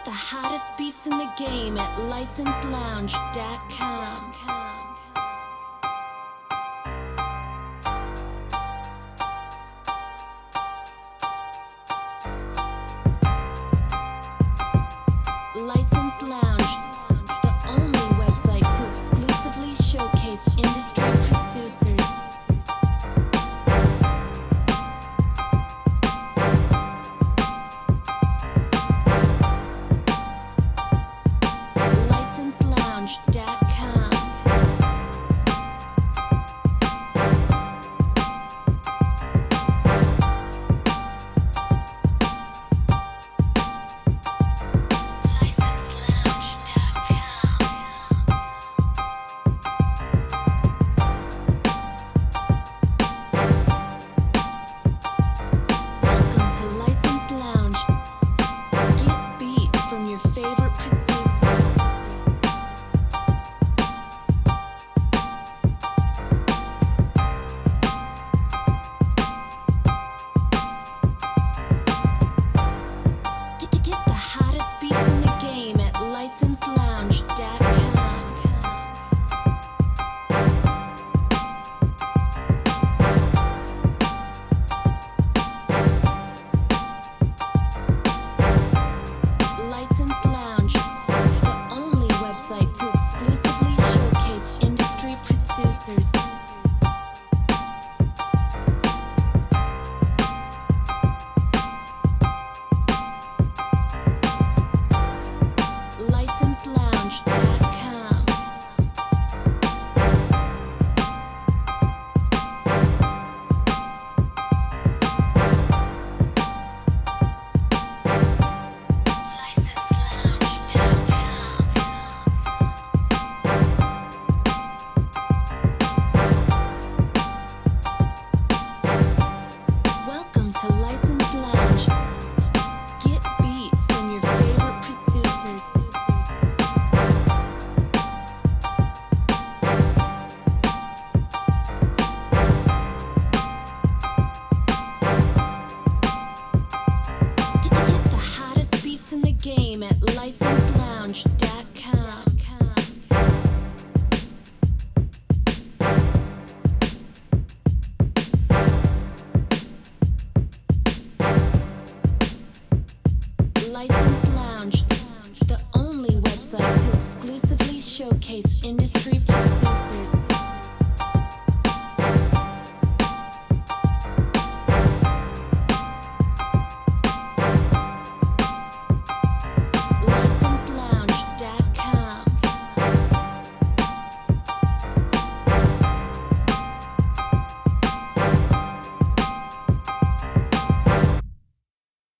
the hottest beats in the game at licenselounge.com. License Lounge, the only website to exclusively showcase industry producers. LicenseLounge.com. Welcome to License Lounge. Get beats from your favorite producers. Get the hottest beats in the game at licenselounge.com. License Lounge, the only website to exclusively showcase industry producers. LicenseLounge.com. Welcome to License Lounge. Get beats from your favorite producers. Get the hottest beats in the game at licenselounge.com. License Lounge, the only website to exclusively showcase industry producers.